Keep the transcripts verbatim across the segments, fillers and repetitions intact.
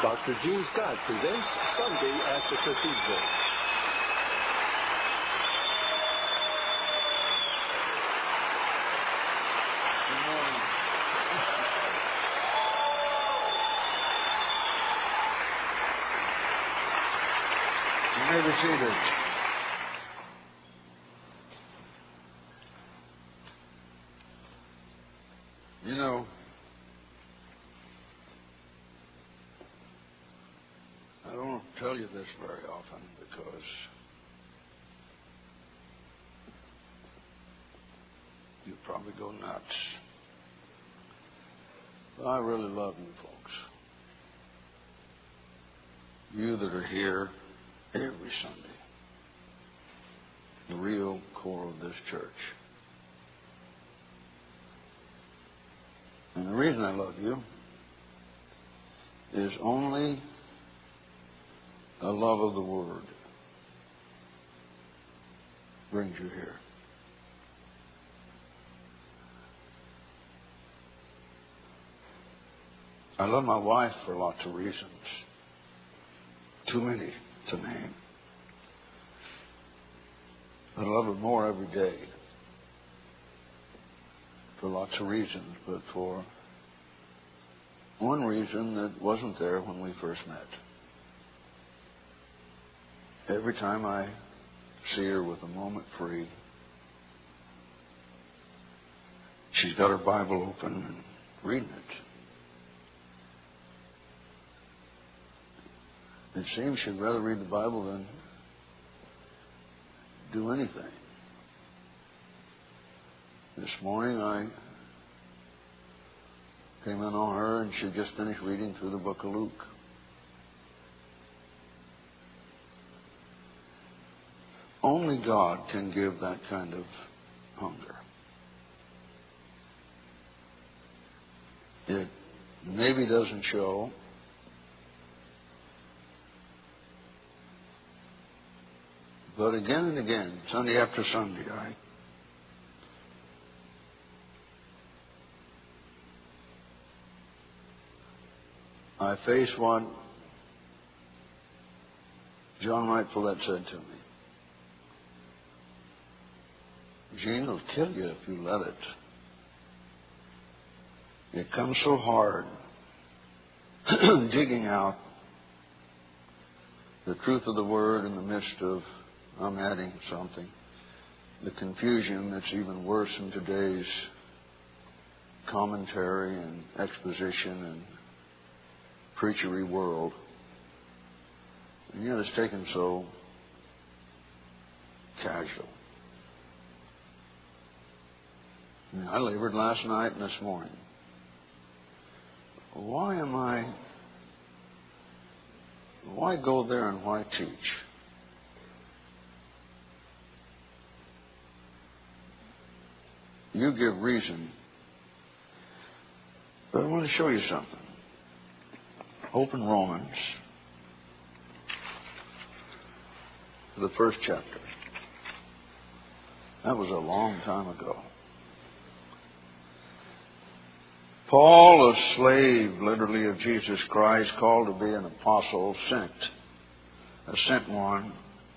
Doctor Gene Scott presents Sunday at the Cathedral. Good morning. You may be seated. You know, I don't tell you this very often because you probably go nuts. But I really love you folks. You that are here every Sunday. The real core of this church. And the reason I love you is only a love of the Word brings you here. I love my wife for lots of reasons. Too many to name. I love her more every day. For lots of reasons, but for one reason that wasn't there when we first met. Every time I see her with a moment free, she's got her Bible open and reading it. It seems she'd rather read the Bible than do anything. This morning I came in on her and she just finished reading through the book of Luke. Only God can give that kind of hunger. It maybe doesn't show, but again and again, Sunday after Sunday, I I face what John Wright Follett said to me. Gene will kill you if you let it. It comes so hard digging out the truth of the Word in the midst of, I'm adding something, the confusion that's even worse in today's commentary and exposition and preachery world. And yet it's taken so casual. I mean, I labored last night and this morning. Why am I, why go there and why teach? You give reason. But I want to show you something. Open Romans, the first chapter. That was a long time ago. Paul, a slave, literally, of Jesus Christ, called to be an apostle, sent, a sent one,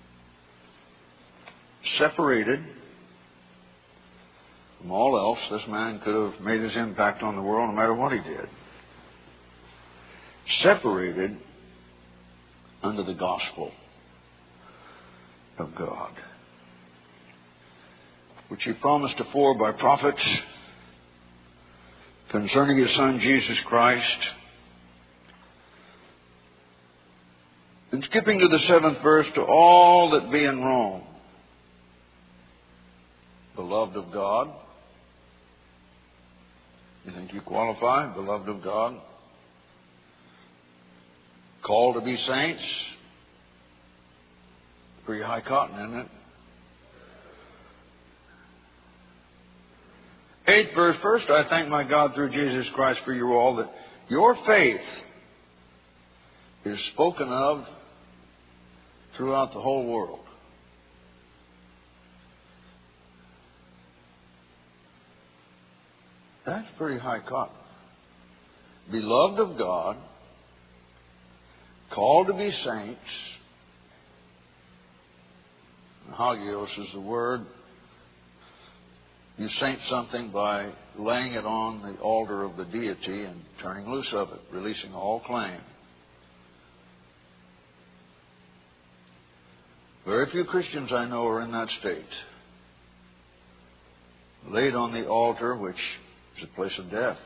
separated from all else. This man could have made his impact on the world no matter what he did. Separated under the gospel of God, which he promised afore by prophets concerning his Son Jesus Christ. And skipping to the seventh verse, to all that be in Rome, beloved of God. You think you qualify, beloved of God? Called to be saints? Pretty high cotton, isn't it? Eighth verse, first I thank my God through Jesus Christ for you all that your faith is spoken of throughout the whole world. That's pretty high cotton. Beloved of God, called to be saints. Hagios is the word. You saint something by laying it on the altar of the deity and turning loose of it, releasing all claim. Very few Christians I know are in that state. Laid on the altar, which is a place of death,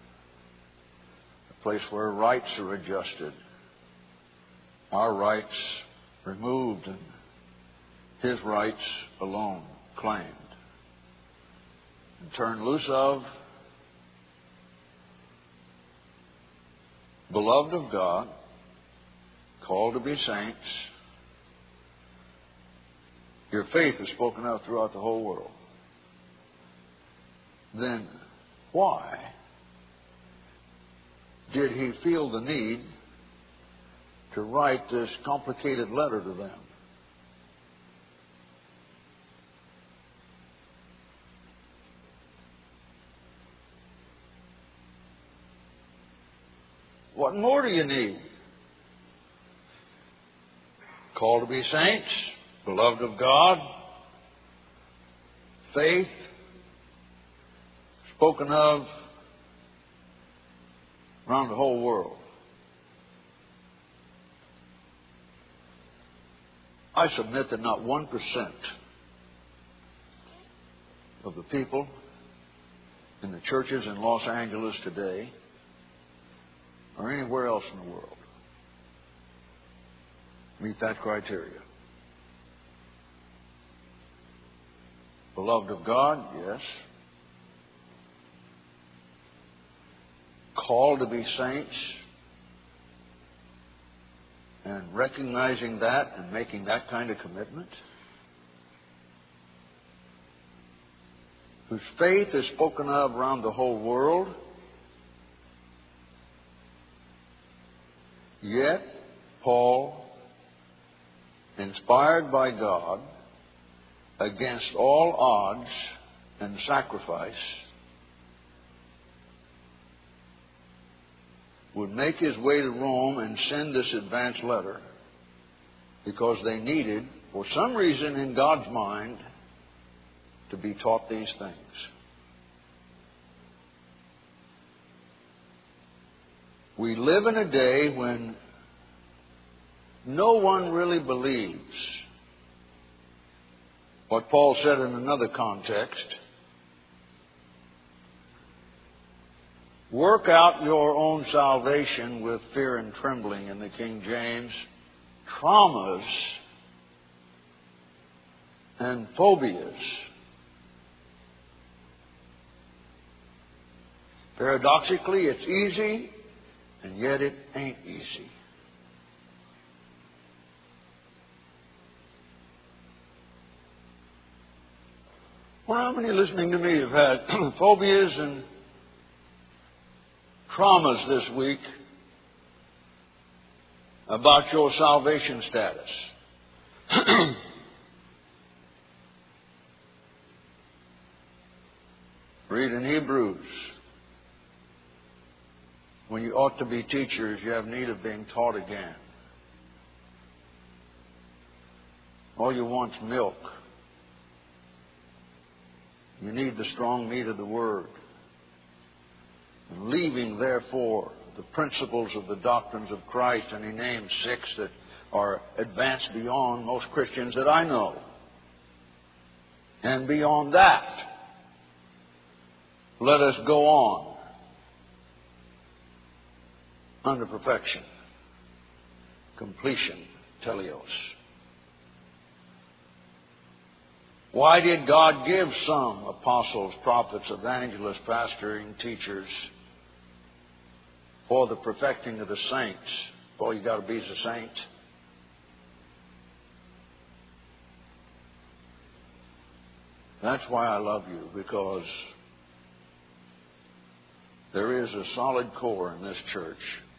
a place where rights are adjusted, our rights removed, and His rights alone claimed and turned loose of. Beloved of God, called to be saints. Your faith is spoken of throughout the whole world. Then why did he feel the need to write this complicated letter to them? What more do you need? Called to be saints, beloved of God, faith, spoken of around the whole world. I submit that not one percent of the people in the churches in Los Angeles today or anywhere else in the world meet that criteria. Beloved of God, yes. Called to be saints, and recognizing that and making that kind of commitment. Whose faith is spoken of around the whole world. Yet, Paul, inspired by God, against all odds and sacrifice, would make his way to Rome and send this advance letter because they needed, for some reason in God's mind, to be taught these things. We live in a day when no one really believes what Paul said in another context. Work out your own salvation with fear and trembling in the King James. Traumas and phobias. Paradoxically, it's easy, and yet it ain't easy. Well, how many listening to me have had phobias and traumas this week about your salvation status? Read in Hebrews. When you ought to be teachers, you have need of being taught again. All you want's milk. You need the strong meat of the Word. And leaving, therefore, the principles of the doctrines of Christ, and he named six that are advanced beyond most Christians that I know. And beyond that, let us go on under perfection, completion, teleos. Why did God give some apostles, prophets, evangelists, pastoring, teachers for the perfecting of the saints? All you got to be is a saint. That's why I love you, because there is a solid core in this church.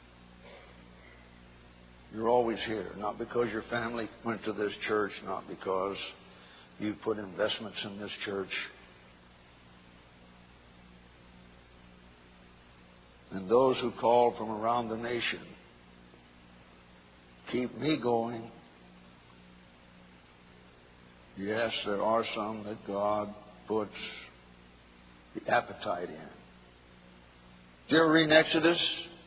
You're always here, not because your family went to this church, not because you put investments in this church. And those who call from around the nation keep me going. Yes, there are some that God puts the appetite in. Did you ever read in Exodus?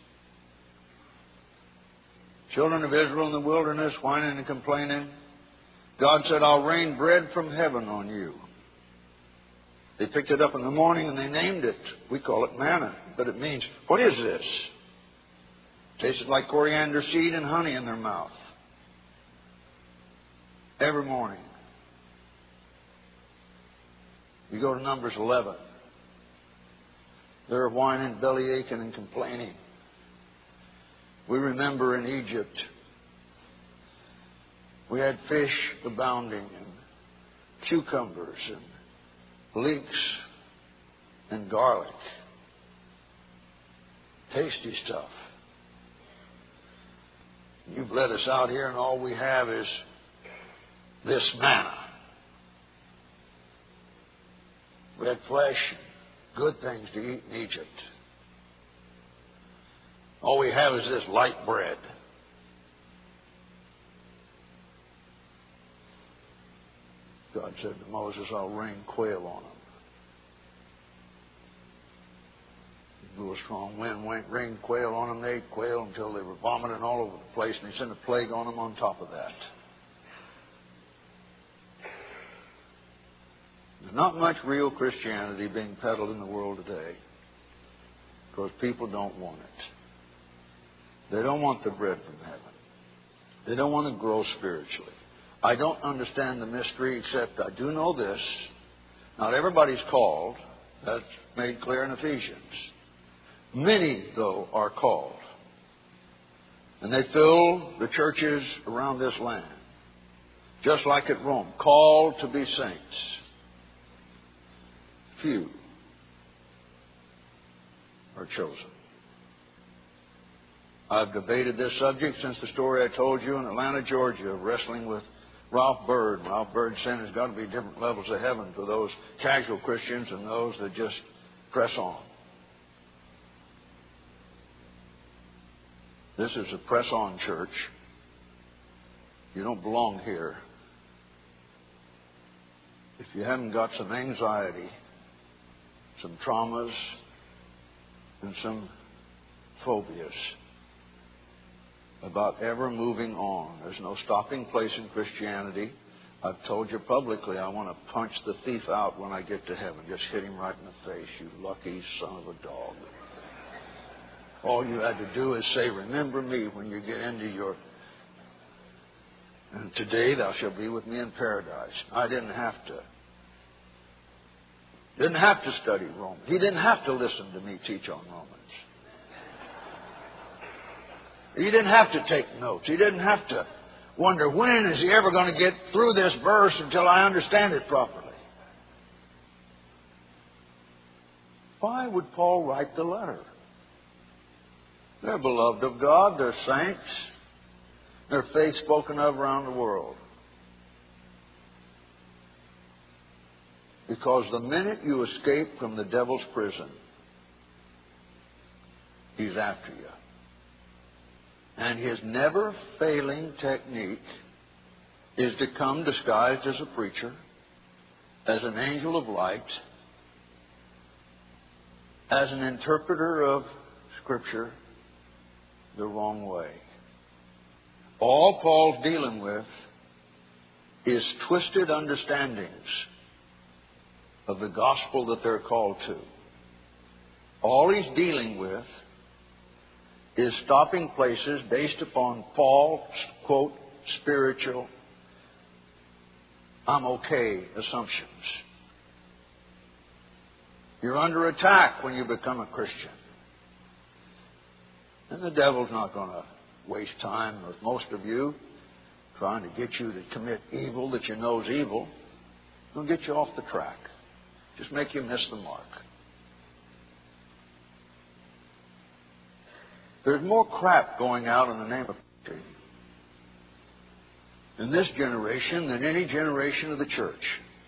Children of Israel in the wilderness, whining and complaining. God said, I'll rain bread from heaven on you. They picked it up in the morning and they named it. We call it manna. But it means, what is this? It tasted like coriander seed and honey in their mouth. Every morning. You go to Numbers eleven. They're whining, belly aching, and complaining. We remember in Egypt, we had fish abounding, and cucumbers, and leeks, and garlic. Tasty stuff. You've led us out here, and all we have is this manna. We had flesh, good things to eat in Egypt. All we have is this light bread. God said to Moses, I'll rain quail on them. It blew a strong wind, rained quail on them. They ate quail until they were vomiting all over the place, and He sent a plague on them on top of that. There's not much real Christianity being peddled in the world today because people don't want it. They don't want the bread from heaven. They don't want to grow spiritually. I don't understand the mystery, except I do know this. Not everybody's called. That's made clear in Ephesians. Many, though, are called. And they fill the churches around this land. Just like at Rome. Called to be saints. Few are chosen. I've debated this subject since the story I told you in Atlanta, Georgia, of wrestling with Ralph Byrd. Ralph Byrd saying there's got to be different levels of heaven for those casual Christians and those that just press on. This is a press-on church. You don't belong here if you haven't got some anxiety, some traumas, and some phobias about ever moving on. There's no stopping place in Christianity. I've told you publicly I want to punch the thief out when I get to heaven. Just hit him right in the face, you lucky son of a dog. All you had to do is say, remember me when you get into your... And today thou shalt be with me in paradise. I didn't have to. Didn't have to study Romans. He didn't have to listen to me teach on Romans. He didn't have to take notes. He didn't have to wonder, when is he ever going to get through this verse until I understand it properly? Why would Paul write the letter? They're beloved of God. They're saints. Their faith spoken of around the world. Because the minute you escape from the devil's prison, he's after you. And his never-failing technique is to come disguised as a preacher, as an angel of light, as an interpreter of Scripture the wrong way. All Paul's dealing with is twisted understandings of the gospel that they're called to. All he's dealing with is stopping places based upon false, quote, spiritual, I'm okay assumptions. You're under attack when you become a Christian. And the devil's not going to waste time with most of you trying to get you to commit evil that you know is evil. He'll get you off the track. Just make you miss the mark. There's more crap going out in the name of preaching in this generation than any generation of the church.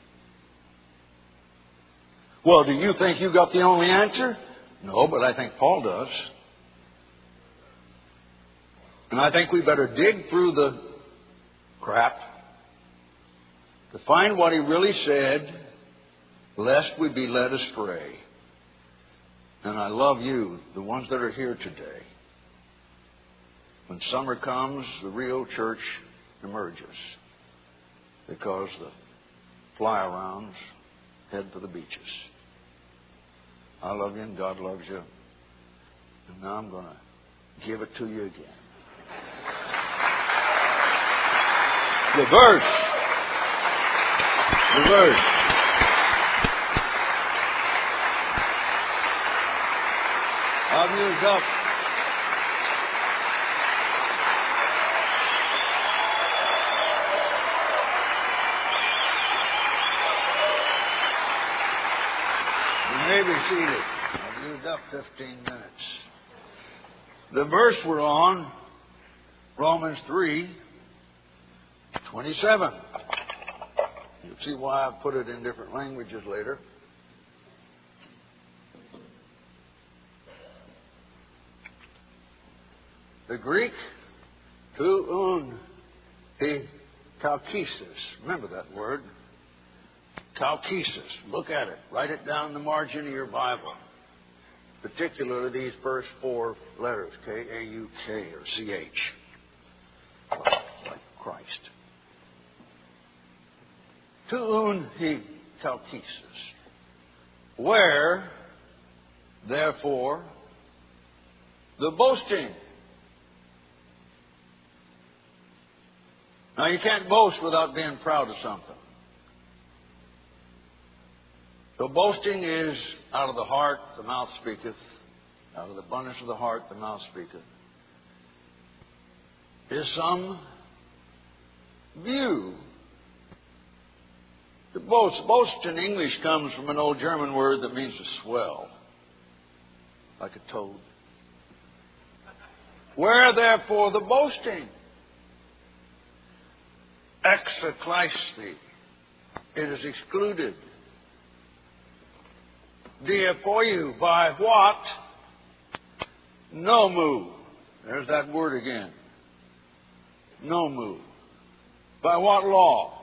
Well, do you think you got the only answer? No, but I think Paul does. And I think we better dig through the crap to find what He really said, lest we be led astray. And I love you, the ones that are here today. When summer comes, the real church emerges, because the fly-arounds head for the beaches. I love you and God loves you. And now I'm going to give it to you again. The verse. The verse. I've used up You may be seated. I've used up fifteen minutes. The verse we're on, Romans three, twenty-seven. You'll see why I put it in different languages later. The Greek, tuun he kalkisis. Remember that word. Kalkisis. Look at it. Write it down in the margin of your Bible. Particularly these first four letters, K A U K or C H. Like Christ. Tuun he kalkisis. Where, therefore, the boasting. Now, you can't boast without being proud of something. So boasting is out of the heart, the mouth speaketh. Out of the abundance of the heart, the mouth speaketh. Is some view. To boast. Boast in English comes from an old German word that means to swell. Like a toad. Where, therefore, the boasting? Exekleisthi. It is excluded. Dia for you. By what? Nomu. There's that word again. Nomu. By what law?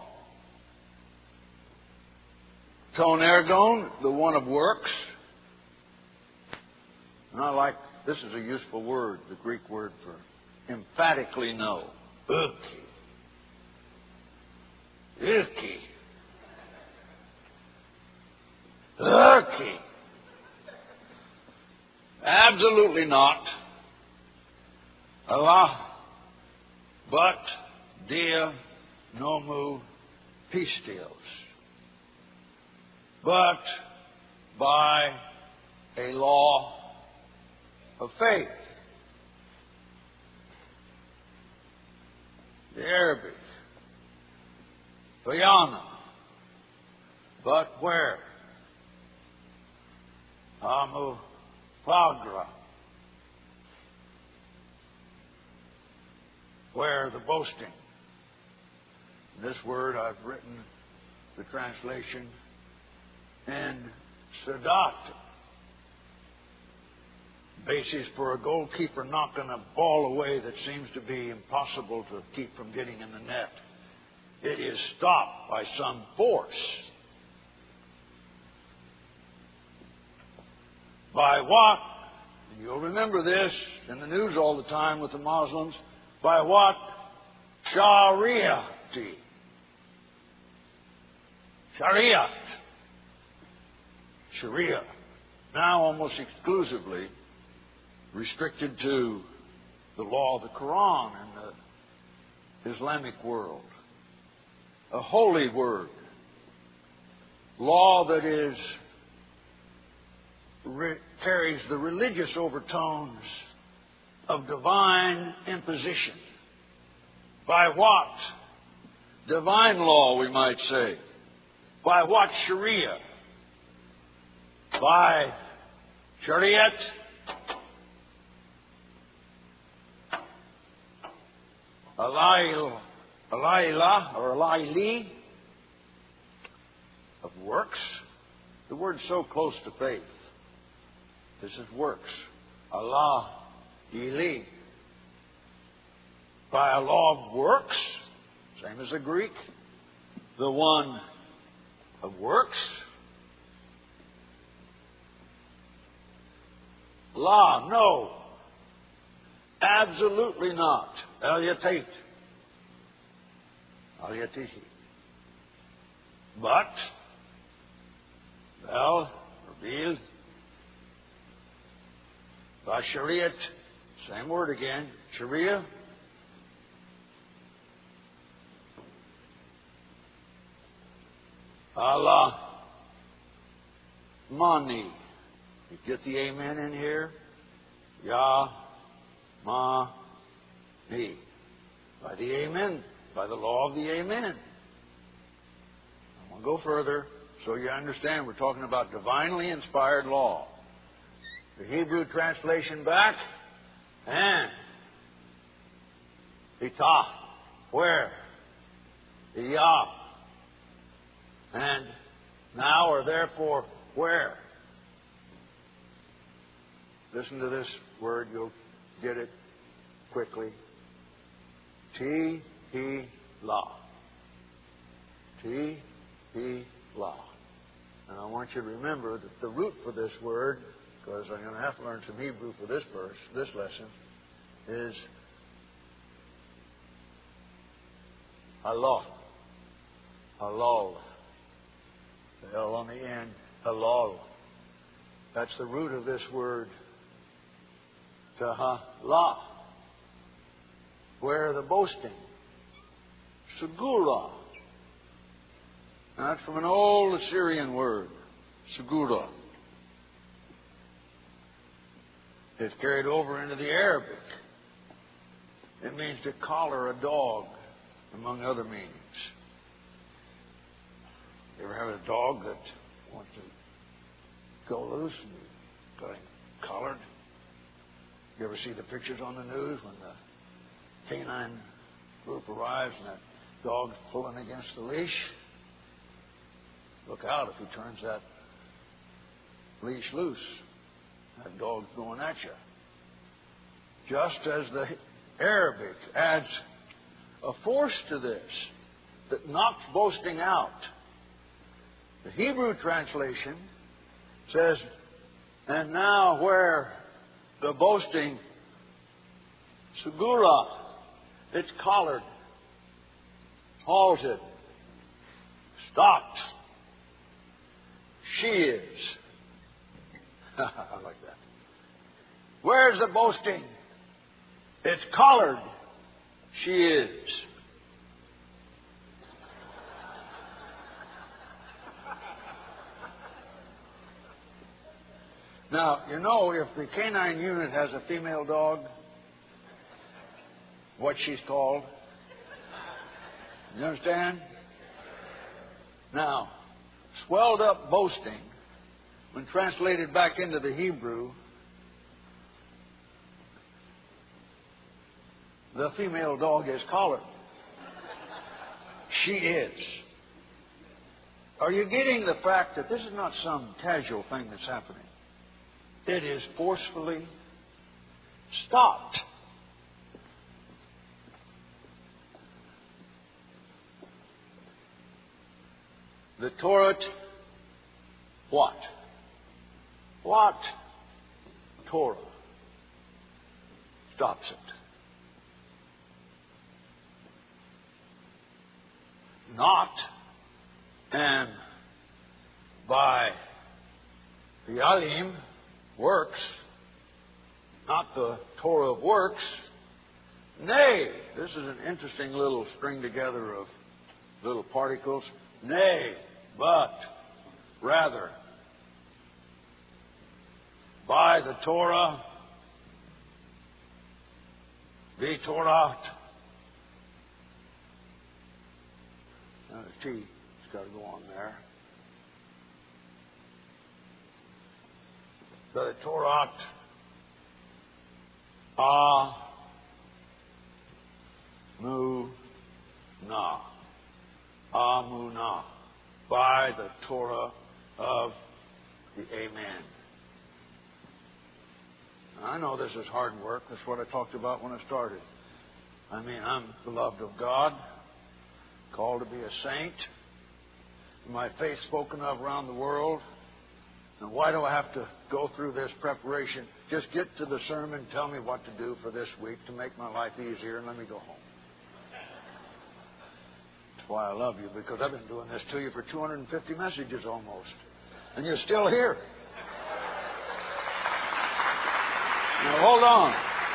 Ton ergon, the one of works. And I like, this is a useful word, the Greek word for emphatically no. Uki. Uki. Uki. Absolutely not. Allah, but dia nomu pistios. But by a law of faith. The Arabic. Bayana. But where? Amu Fagra. Where the boasting. This word I've written the translation and Sadat. Basis for a goalkeeper knocking a ball away that seems to be impossible to keep from getting in the net. It is stopped by some force. By what? And you'll remember this in the news all the time with the Muslims. By what? Shariati. Shariat. Sharia. Now almost exclusively restricted to the law of the Quran in the Islamic world. A holy word. Law that is re- carries the religious overtones of divine imposition. By what? Divine law, we might say. By what Sharia? By Shariat. Alayla, Alayla or Alayli of works. The word's so close to faith. This is works. Allah, Ili. by a law of works, same as the Greek, the one of works. Law, no. Absolutely not. Eliatate. Eliatihi. But, well, revealed by Shariat, same word again, Sharia. Allah Mani. You get the amen in here? Ya Ma Ni. By the amen, by the law of the amen. I'm going to go further so you understand we're talking about divinely inspired law. The Hebrew translation back, and Itah, where? Iyah. And now or therefore, where? Listen to this word, you'll get it quickly. T He La. T He La. And I want you to remember that the root for this word, because I'm going to have to learn some Hebrew for this verse, this lesson, is halal. Halal. The L on the end. Halal. That's the root of this word. Tahala. Where the boasting. Segura. That's from an old Assyrian word. Segura. It's carried over into the Arabic. It means to collar a dog, among other meanings. You ever have a dog that wants to go loose and you got him collared? You ever see the pictures on the news when the canine group arrives and that dog's pulling against the leash? Look out if he turns that leash loose. That dog's going at you. Just as the Arabic adds a force to this that knocks boasting out. The Hebrew translation says, and now where the boasting, segura, it's collared, halted, stopped. She is. I like that. Where's the boasting? It's collared. She is. Now, you know, if the canine unit has a female dog, what she's called. You understand? Now, swelled up boasting, when translated back into the Hebrew, the female dog is collared. She is. Are you getting the fact that this is not some casual thing that's happening? It is forcefully stopped. The Torah, what? What? Torah stops it. Not and by the alim, works, not the Torah of works. Nay, this is an interesting little string together of little particles. Nay, but, rather, by the Torah, the Torah. Now the T has got to go on there. The Torah, ah, mu, na, amuna, by the Torah of the Amen. Now, I know this is hard work. That's what I talked about when I started. I mean, I'm beloved of God, called to be a saint, my faith spoken of around the world. And why do I have to go through this preparation? Just get to the sermon, tell me what to do for this week to make my life easier, and let me go home. That's why I love you, because I've been doing this to you for two hundred fifty messages almost. And you're still here. Now, hold on.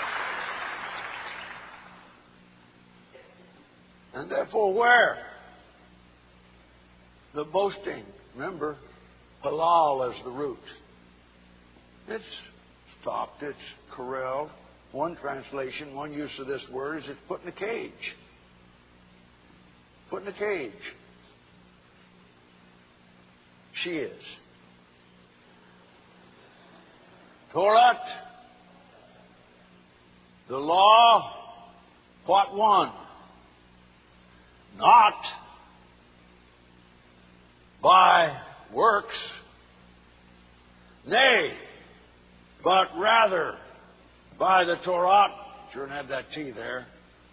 And therefore, where? The boasting. Remember, halal is the root. It's stopped, it's corralled. One translation, one use of this word is it's put in a cage. Put in a cage. She is. Torah, the law, what one? Not by works, nay, but rather by the Torah, sure had that T there,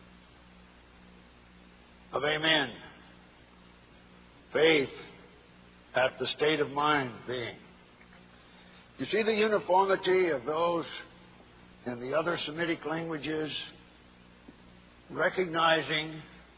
of amen. Faith at the state of mind being. You see the uniformity of those in the other Semitic languages, recognizing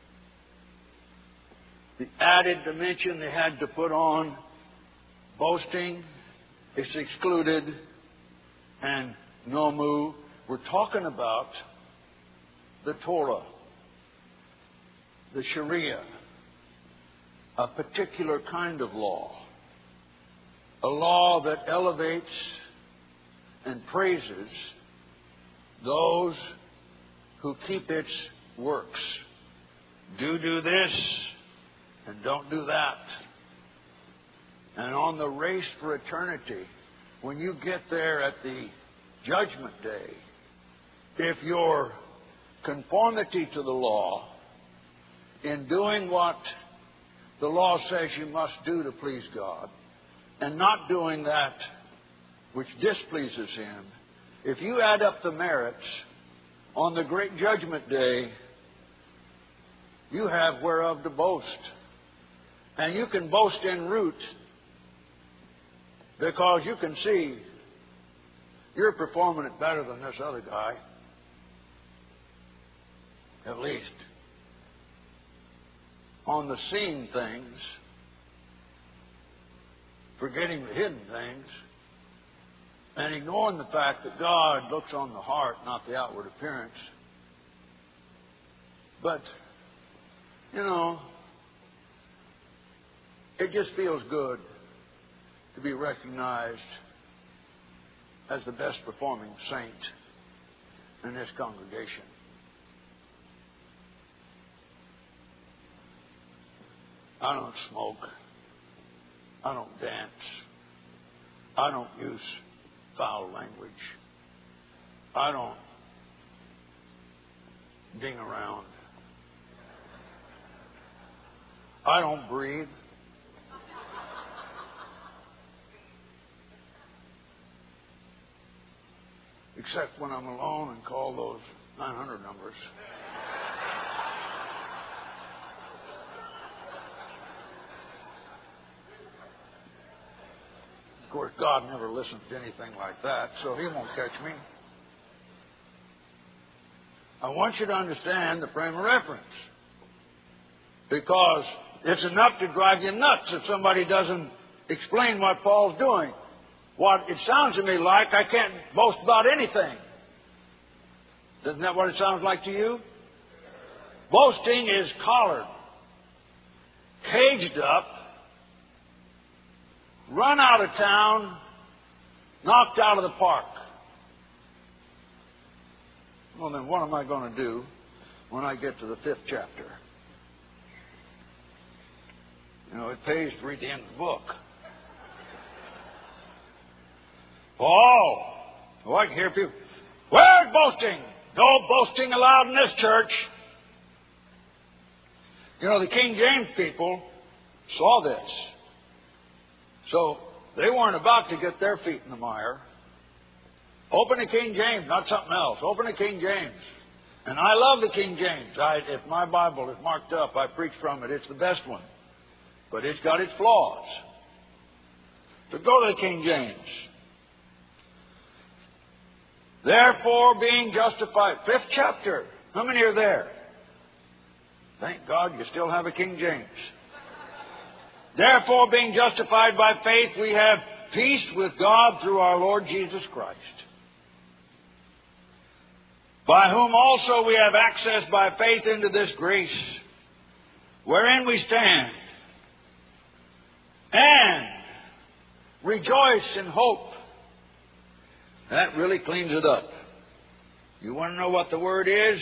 the added dimension they had to put on boasting is excluded, and nomu. We're talking about the Torah, the Sharia, a particular kind of law, a law that elevates and praises those who keep its works. Do do this and don't do that. And on the race for eternity, when you get there at the judgment day, if your conformity to the law in doing what the law says you must do to please God and not doing that which displeases Him, if you add up the merits on the great judgment day, you have whereof to boast. And you can boast en route because you can see you're performing it better than this other guy. At least. On the seen things, forgetting the hidden things, and ignoring the fact that God looks on the heart, not the outward appearance. But, you know, it just feels good to be recognized as the best performing saint in this congregation. I don't smoke. I don't dance. I don't use foul language. I don't ding around. I don't breathe. Except when I'm alone and call those nine hundred numbers. Of course, God never listens to anything like that, so He won't catch me. I want you to understand the frame of reference, because it's enough to drive you nuts if somebody doesn't explain what Paul's doing. What it sounds to me like, I can't boast about anything. Isn't that what it sounds like to you? Boasting is collared, caged up, run out of town, knocked out of the park. Well, then what am I going to do when I get to the fifth chapter? You know, it pays to read the end of the book. Paul, oh, I can hear people, where's boasting? No boasting allowed in this church. You know, the King James people saw this. So they weren't about to get their feet in the mire. Open the King James, not something else. Open the King James. And I love the King James. I, if my Bible is marked up, I preach from it. It's the best one. But it's got its flaws. So go to the King James. Therefore, being justified. Fifth chapter. How many are there? Thank God you still have a King James. Therefore, being justified by faith, we have peace with God through our Lord Jesus Christ, by whom also we have access by faith into this grace, wherein we stand, and rejoice in hope. That really cleans it up. You want to know what the word is?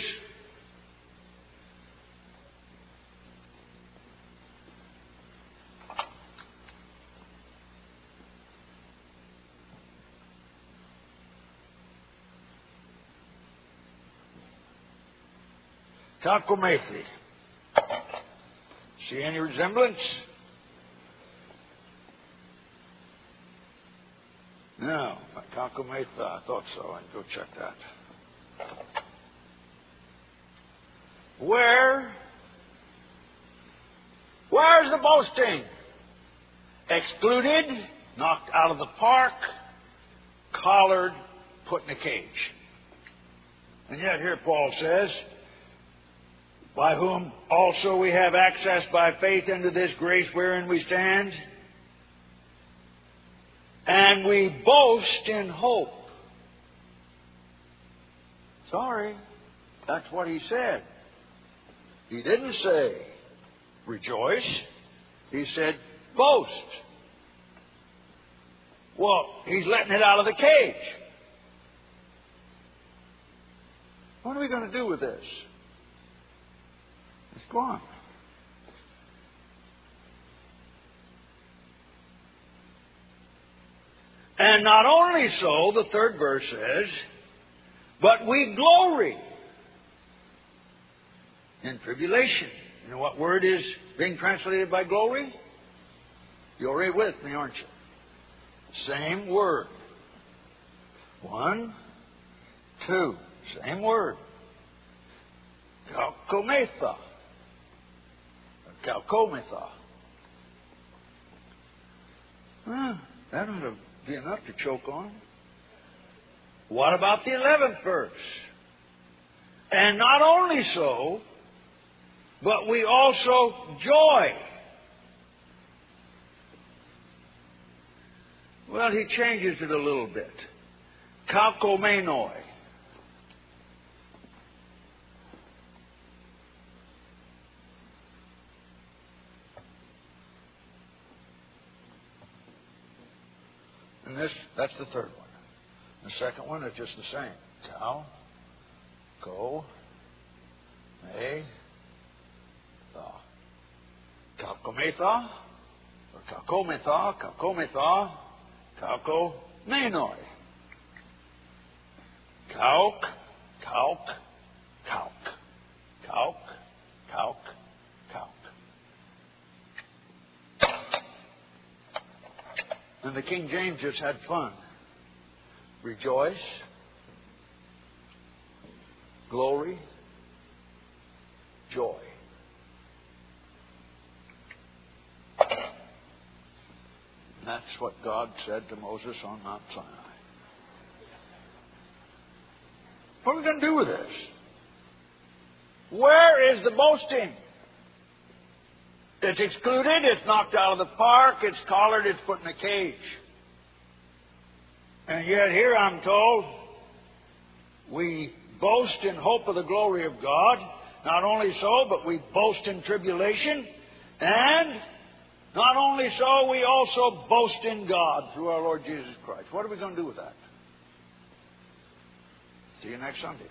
Kalkomethi. See any resemblance? No. Kalkomethi, I thought so. I'd go check that. Where? Where's the boasting? Excluded, knocked out of the park, collared, put in a cage. And yet here Paul says, by whom also we have access by faith into this grace wherein we stand, and we boast in hope. Sorry, that's what he said. He didn't say rejoice. He said boast. Well, he's letting it out of the cage. What are we going to do with this? Let's go on. And not only so, the third verse says, but we glory in tribulation. You know what word is being translated by glory? You're right with me, aren't you? Same word. One, two, same word. Kalkometha. Kalkometha. Huh, that ought to be enough to choke on. What about the eleventh verse? And not only so, but we also joy. Well, he changes it a little bit. Kalkomenoi. And this, that's the third one. The second one is just the same. Kal, ko, me, tha. Kalkometha, or kalkometha, kalkometha, kalkomenoi. Kalk, kalk, kalk. Kalk, kalk, kalk. And the King James just had fun. Rejoice, glory, joy. And that's what God said to Moses on Mount Sinai. What are we going to do with this? Where is the boasting? It's excluded, it's knocked out of the park, it's collared, it's put in a cage. And yet here I'm told, we boast in hope of the glory of God. Not only so, but we boast in tribulation. And not only so, we also boast in God through our Lord Jesus Christ. What are we going to do with that? See you next Sunday.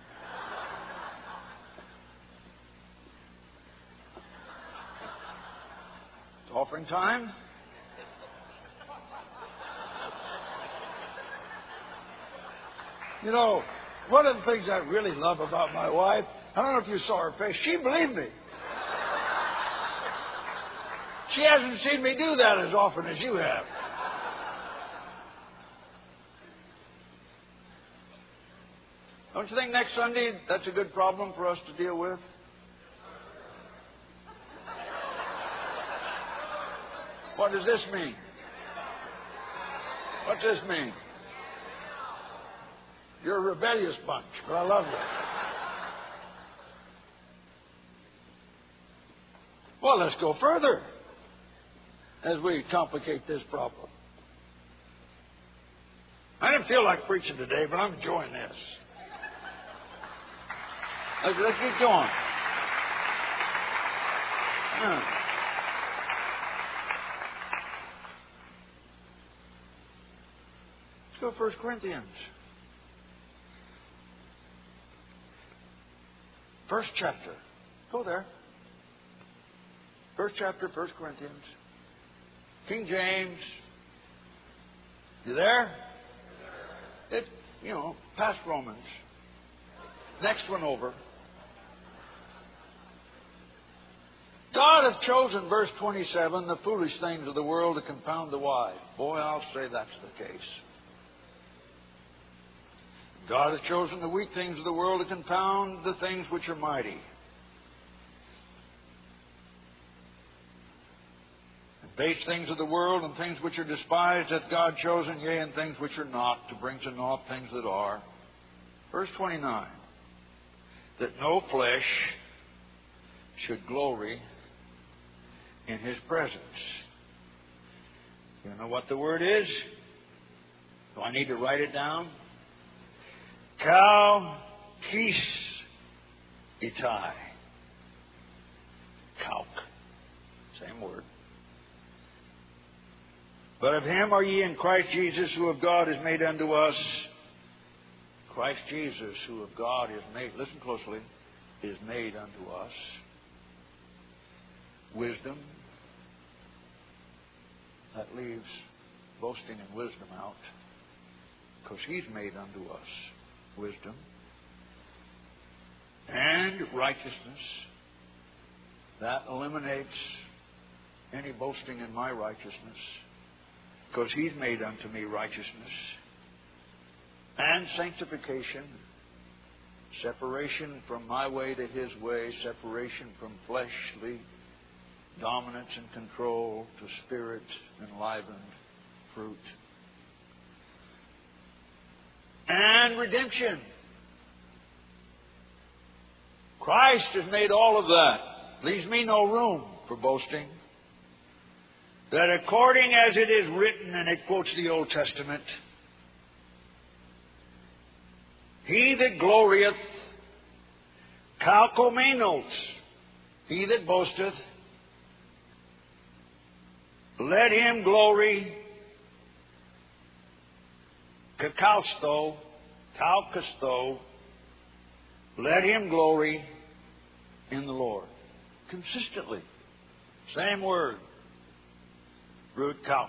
It's offering time. You know, one of the things I really love about my wife, I don't know if you saw her face, she believed me. She hasn't seen me do that as often as you have. Don't Don't you think next Sunday that's a good problem for us to deal with? What does this mean? What's this mean? You're a rebellious bunch, but I love you. Well, let's go further as we complicate this problem. I didn't feel like preaching today, but I'm enjoying this. Let's, let's keep going. Yeah. Let's go to First Corinthians. First chapter. Go there. First chapter, First Corinthians. King James. You there? It, you know, past Romans. Next one over. God hath chosen, verse twenty-seven, the foolish things of the world to confound the wise. Boy, I'll say that's the case. God hath chosen the weak things of the world to confound the things which are mighty. And base things of the world and things which are despised hath God chosen, yea, and things which are not, to bring to naught things that are. Verse twenty-nine. That no flesh should glory in His presence. You know what the word is? Do I need to write it down? Kal kis itai. Kalk. Same word. But of Him are ye in Christ Jesus, who of God is made unto us. Christ Jesus, who of God is made, listen closely, is made unto us wisdom. That leaves boasting and wisdom out, because He's made unto us wisdom and righteousness. That eliminates any boasting in my righteousness, because He's made unto me righteousness. And sanctification, separation from my way to His way, separation from fleshly dominance and control to Spirit enlivened fruit. And redemption. Christ has made all of that. Leaves me no room for boasting. That according as it is written, and it quotes the Old Testament, he that glorieth, kalkomenos, he that boasteth, let him glory, kakausto, kalkasto, let him glory in the Lord. Consistently. Same word. Root kalk.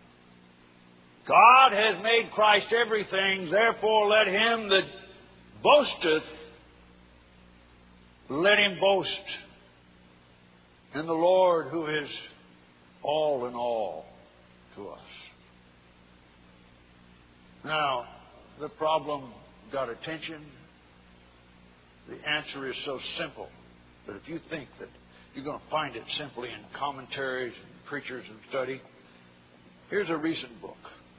God has made Christ everything, therefore let him that boasteth, let him boast in the Lord, who is all in all to us. Now, the problem got attention. The answer is so simple. But if you think that you're going to find it simply in commentaries and preachers and study, here's a recent book.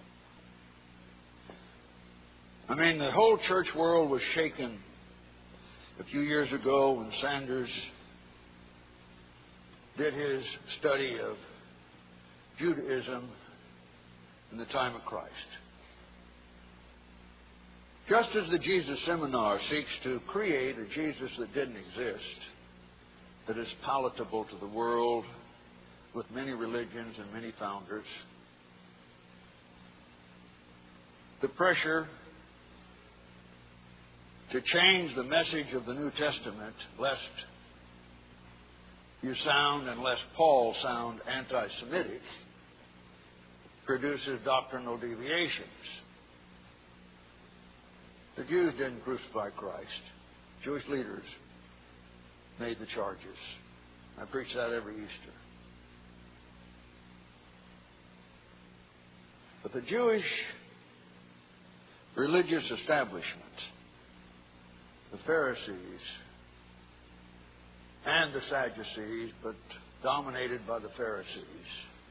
I mean, the whole church world was shaken a few years ago when Sanders did his study of Judaism in the time of Christ. Just as the Jesus Seminar seeks to create a Jesus that didn't exist, that is palatable to the world with many religions and many founders, the pressure to change the message of the New Testament, lest you sound and lest Paul sound anti-Semitic, produces doctrinal deviations. The Jews didn't crucify Christ. Jewish leaders made the charges. I preach that every Easter. But the Jewish religious establishment the Pharisees and the Sadducees, but dominated by the Pharisees,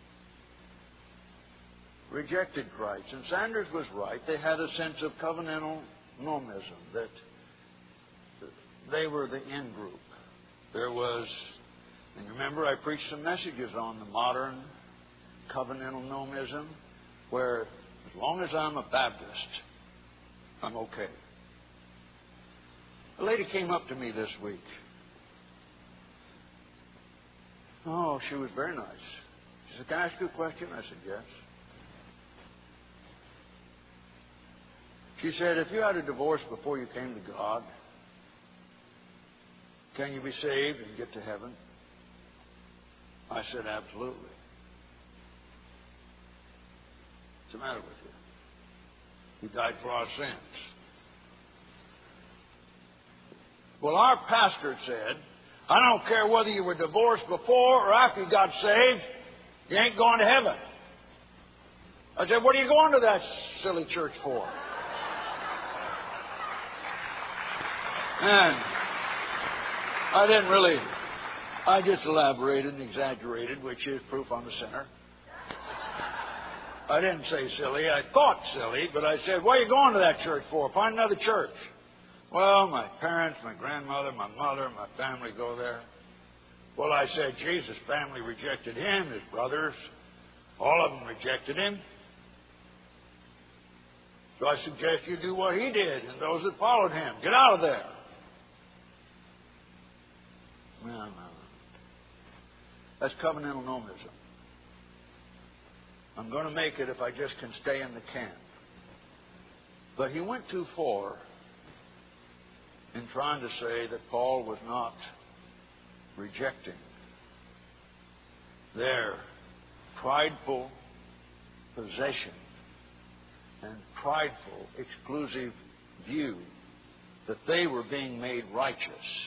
rejected Christ. And Sanders was right. They had a sense of covenantal nomism, that they were the in group. There was, and remember I preached some messages on the modern covenantal nomism, where as long as I'm a Baptist, I'm okay. A lady came up to me this week. Oh, she was very nice. She said, "Can I ask you a question?" I said, "Yes." She said, "If you had a divorce before you came to God, can you be saved and get to heaven?" I said, "Absolutely." What's the matter with you? He died for our sins. Well, our pastor said, "I don't care whether you were divorced before or after you got saved, you ain't going to heaven." I said, "What are you going to that silly church for?" And I didn't really, I just elaborated and exaggerated, which is proof I'm a sinner. I didn't say silly. I thought silly, but I said, "What are you going to that church for? Find another church." "Well, my parents, my grandmother, my mother, my family go there." Well, I said, Jesus' family rejected him, his brothers. All of them rejected him. So I suggest you do what he did and those that followed him. Get out of there. No, no, no. That's covenantal nomism. I'm going to make it if I just can stay in the camp. But he went too far in trying to say that Paul was not rejecting their prideful possession and prideful exclusive view that they were being made righteous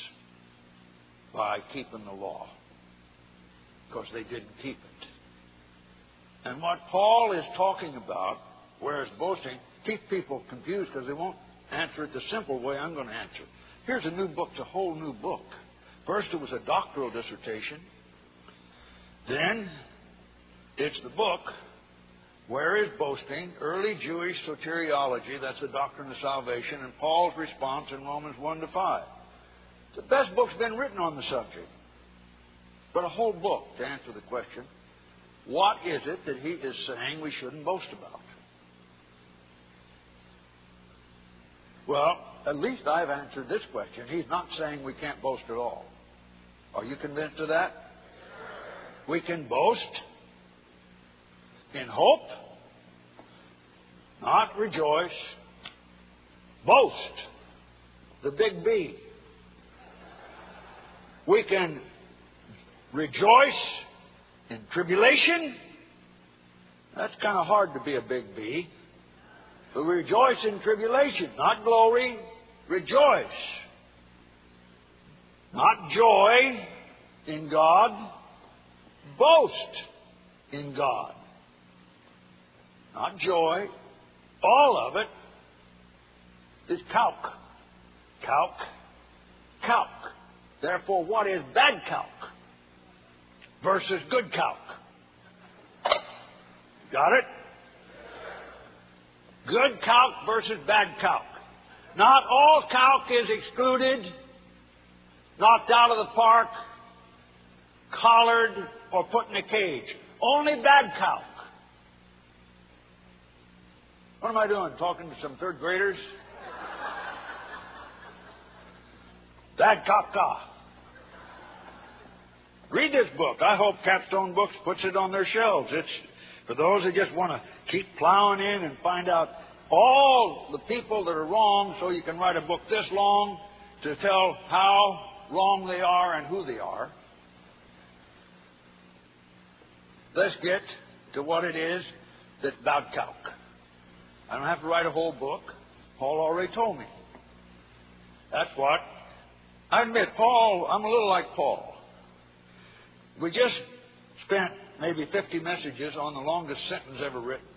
by keeping the law, because they didn't keep it. And what Paul is talking about, whereas boasting, keeps people confused because they won't answer it the simple way I'm going to answer it. Here's a new book. It's a whole new book. First it was a doctoral dissertation. Then it's the book, Where is Boasting? Early Jewish Soteriology. That's the doctrine of salvation. And Paul's response in Romans one to five. The best book's been written on the subject. But a whole book to answer the question, what is it that he is saying we shouldn't boast about? Well, at least I've answered this question. He's not saying we can't boast at all. Are you convinced of that? We can boast in hope, not rejoice. Boast, the big B. We can rejoice in tribulation. That's kind of hard to be a big B. But we rejoice in tribulation, not glory. Rejoice. Not joy in God. Boast in God. Not joy. All of it is calc. Calc. Calc. Therefore, what is bad calc versus good calc? Got it? Good calc versus bad calc. Not all calc is excluded, knocked out of the park, collared, or put in a cage. Only bad calc. What am I doing? Talking to some third graders? Bad calc. Read this book. I hope Capstone Books puts it on their shelves. It's for those that just want to keep plowing in and find out all the people that are wrong, so you can write a book this long to tell how wrong they are and who they are. Let's get to what it is that's bad calc. I don't have to write a whole book. Paul already told me. That's what. I admit, Paul, I'm a little like Paul. We just spent maybe fifty messages on the longest sentence ever written.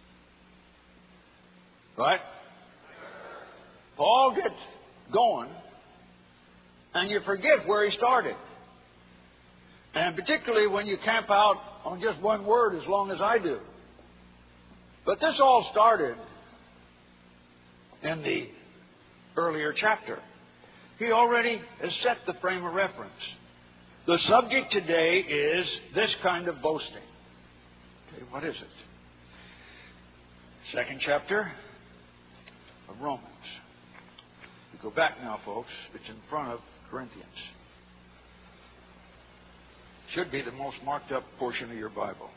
Right? Paul gets going and you forget where he started. And particularly when you camp out on just one word as long as I do. But this all started in the earlier chapter. He already has set the frame of reference. The subject today is this kind of boasting. Okay, what is it? Second chapter of Romans. You go back now, folks. It's in front of Corinthians. Should be the most marked up portion of your Bible.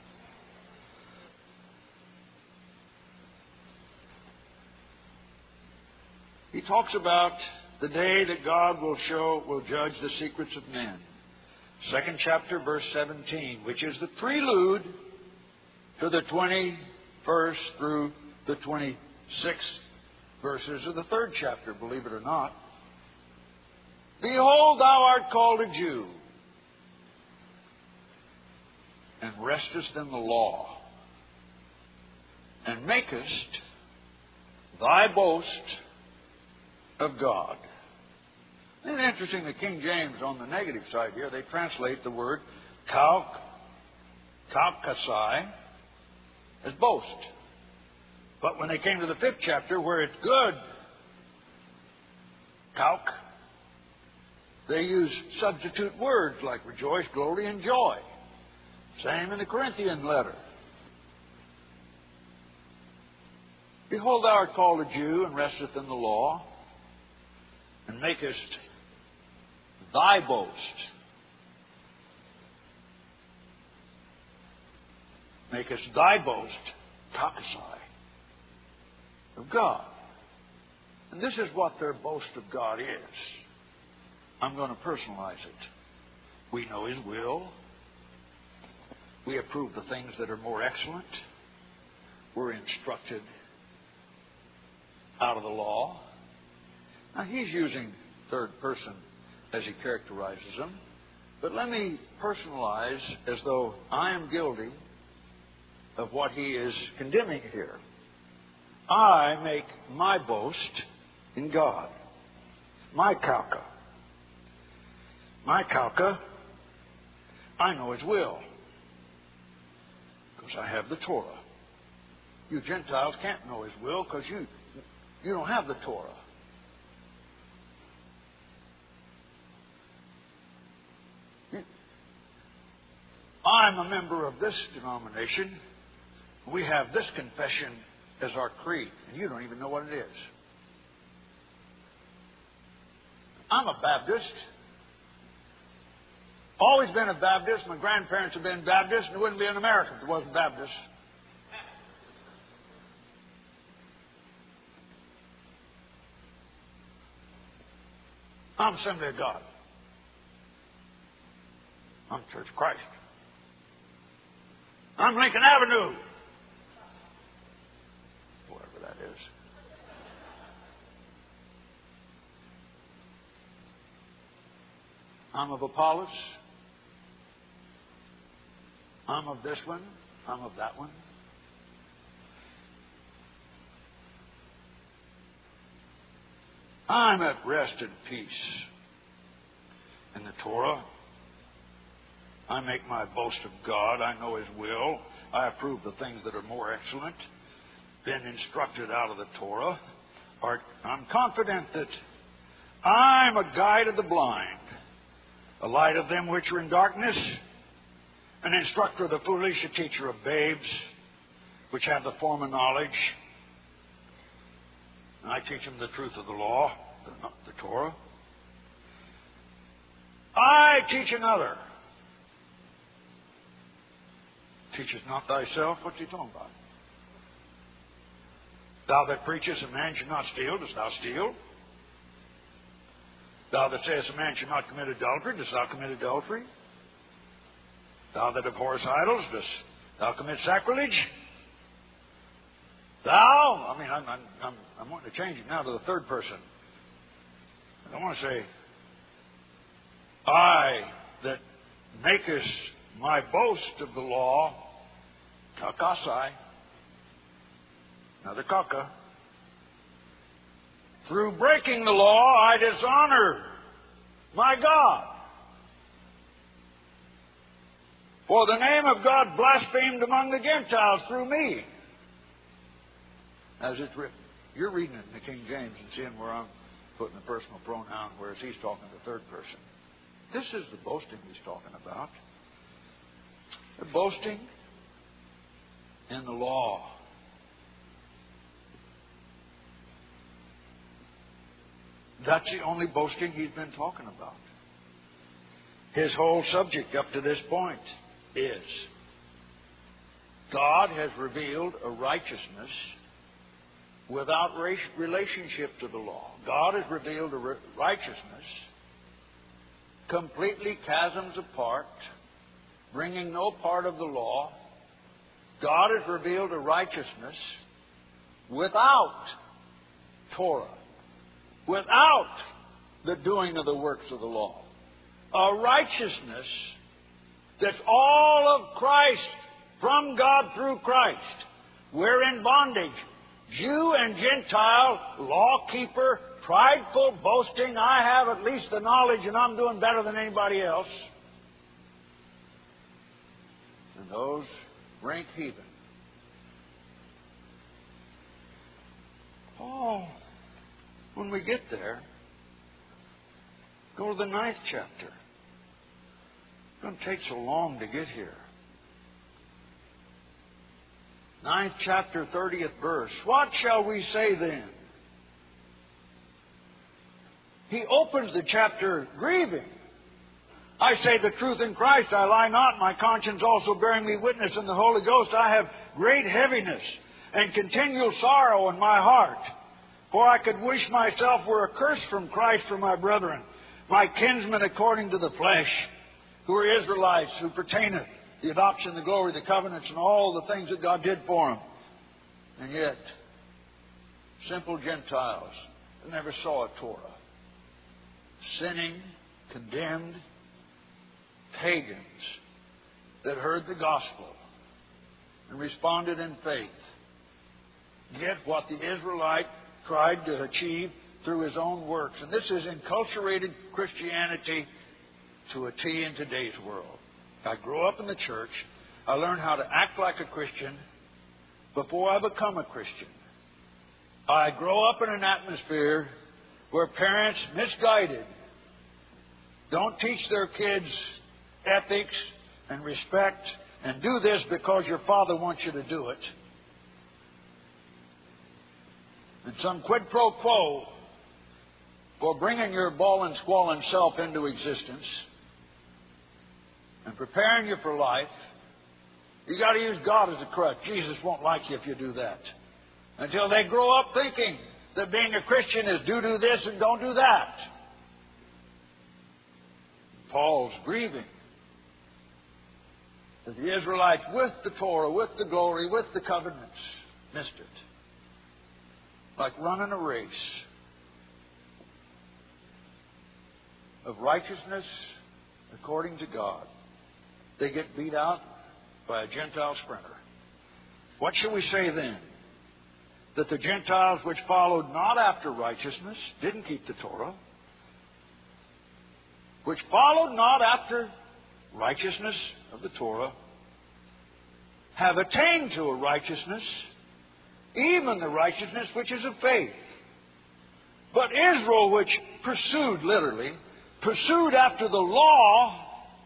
He talks about the day that God will show, will judge the secrets of men. Second chapter, verse seventeen, which is the prelude to the twenty-first through the twenty-sixth verses of the third chapter, believe it or not. Behold, thou art called a Jew, and restest in the law, and makest thy boast of God. Isn't it interesting that King James, on the negative side here, they translate the word kalk, kalkasai, as boast. But when they came to the fifth chapter, where it's good, kalk, they use substitute words like rejoice, glory, and joy. Same in the Corinthian letter. Behold, thou art called a Jew, and resteth in the law, and makest thy boast. Makest thy boast, kakasai, of God. And this is what their boast of God is. I'm going to personalize it. We know His will. We approve the things that are more excellent. We're instructed out of the law. Now, he's using third person as he characterizes them. But let me personalize as though I am guilty of what he is condemning here. I make my boast in God. My kalka. My kalka, I know His will. Because I have the Torah. You Gentiles can't know His will because you, you don't have the Torah. I'm a member of this denomination. We have this confession as our creed, and you don't even know what it is. I'm a Baptist. Always been a Baptist. My grandparents have been Baptists, and it wouldn't be in America if it wasn't Baptist. I'm Assembly of God. I'm Church of Christ. I'm Lincoln Avenue. Whatever that is. I'm of Apollos. I'm of this one. I'm of that one. I'm at rest and peace in the Torah. I make my boast of God. I know His will. I approve the things that are more excellent. Been instructed out of the Torah. I'm confident that I'm a guide of the blind, a light of them which are in darkness, an instructor of the foolish, a teacher of babes, which have the form of knowledge. And I teach them the truth of the law, the, the Torah. I teach another. Teachest not thyself? What's he talking about? Thou that preachest a man should not steal, dost thou steal? Thou that sayest a man should not commit adultery, dost thou commit adultery? Thou that abhorrest idols, dost thou commit sacrilege? Thou, I mean, I'm, I'm, I'm, I'm wanting to change it now to the third person. I want to say, I that makest my boast of the law, kakasai, another kaka, through breaking the law, I dishonor my God. For the name of God blasphemed among the Gentiles through me. As it's written. You're reading it in the King James and seeing where I'm putting the personal pronoun, whereas he's talking the third person. This is the boasting he's talking about. The boasting in the law. That's the only boasting he's been talking about. His whole subject up to this point is God has revealed a righteousness without relationship to the law. God has revealed a righteousness completely chasms apart, bringing no part of the law. God has revealed a righteousness without Torah, without the doing of the works of the law. A righteousness that's all of Christ, from God through Christ. We're in bondage. Jew and Gentile, law-keeper, prideful, boasting. I have at least the knowledge and I'm doing better than anybody else. And those rank heathen. Oh, when we get there, go to the ninth chapter. It's going to take so long to get here. Ninth chapter, thirtieth verse. What shall we say then? He opens the chapter grieving. I say the truth in Christ, I lie not, my conscience also bearing me witness in the Holy Ghost. I have great heaviness and continual sorrow in my heart. For I could wish myself were accursed from Christ for my brethren, my kinsmen according to the flesh, who are Israelites, who pertaineth the adoption, the glory, the covenants, and all the things that God did for them. And yet, simple Gentiles that never saw a Torah, sinning, condemned, pagans that heard the gospel and responded in faith, get what the Israelite tried to achieve through his own works. And this is enculturated Christianity to a T in today's world. I grew up in the church. I learned how to act like a Christian before I become a Christian. I grow up in an atmosphere where parents, misguided, don't teach their kids ethics and respect and do this because your father wants you to do it. And some quid pro quo for bringing your ball and squalling self into existence and preparing you for life. You got to use God as a crutch. Jesus won't like you if you do that. Until they grow up thinking that being a Christian is do do this and don't do that. Paul's grieving that the Israelites, with the Torah, with the glory, with the covenants, missed it. Like running a race of righteousness according to God. They get beat out by a Gentile sprinter. What shall we say then? That the Gentiles which followed not after righteousness, didn't keep the Torah, which followed not after righteousness of the Torah, have attained to a righteousness, even the righteousness which is of faith. But Israel, which pursued, literally, pursued after the law,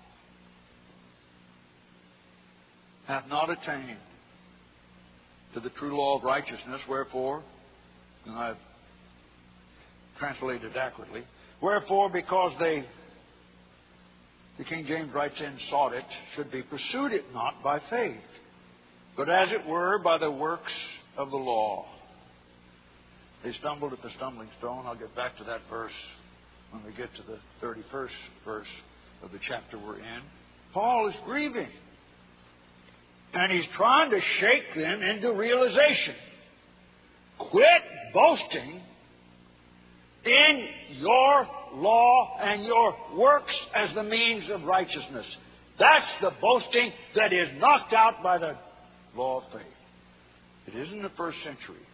hath not attained to the true law of righteousness. Wherefore, and I've translated accurately, wherefore, because they, the King James writes in, sought it, should be pursued it not by faith, but as it were by the works of the law. They stumbled at the stumbling stone. I'll get back to that verse when we get to the thirty-first verse of the chapter we're in. Paul is grieving. And he's trying to shake them into realization. Quit boasting in your law and your works as the means of righteousness. That's the boasting that is knocked out by the law of faith. It isn't the first century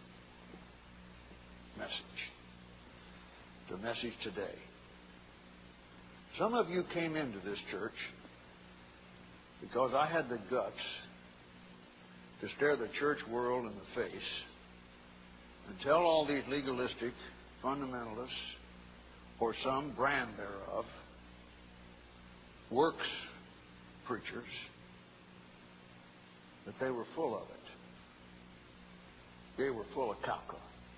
message. It's a message today. Some of you came into this church because I had the guts to stare the church world in the face and tell all these legalistic fundamentalists, or some brand thereof, works preachers, that they were full of it. They were full of caca.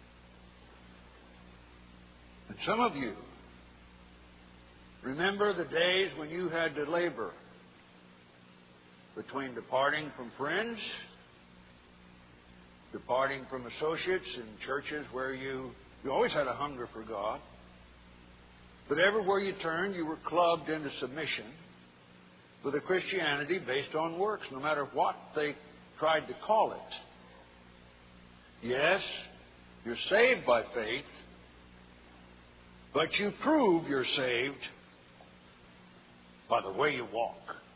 And some of you remember the days when you had to labor between departing from friends, departing from associates in churches where you, you always had a hunger for God. But everywhere you turned, you were clubbed into submission with a Christianity based on works, no matter what they tried to call it. Yes, you're saved by faith, but you prove you're saved by the way you walk.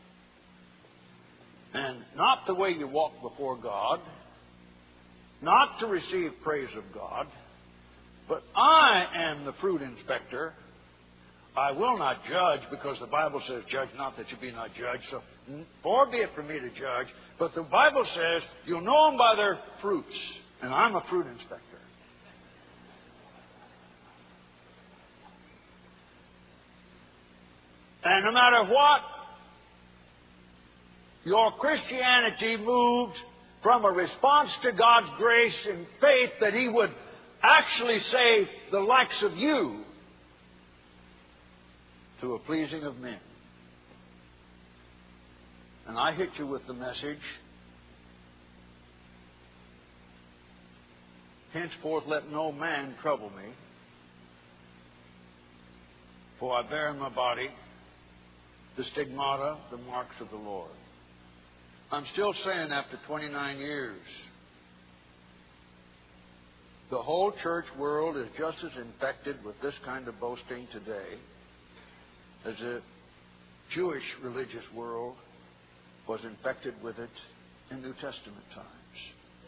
And not the way you walk before God, not to receive praise of God, but I am the fruit inspector. I will not judge, because the Bible says, judge not that you be not judged. So far be it from me to judge. But the Bible says, you'll know them by their fruits. And I'm a fruit inspector. And no matter what, your Christianity moved from a response to God's grace and faith that He would actually save the likes of you to a pleasing of men. And I hit you with the message, henceforth let no man trouble me, for I bear in my body the stigmata, the marks of the Lord. I'm still saying after twenty-nine years, the whole church world is just as infected with this kind of boasting today as the Jewish religious world was infected with it in New Testament times.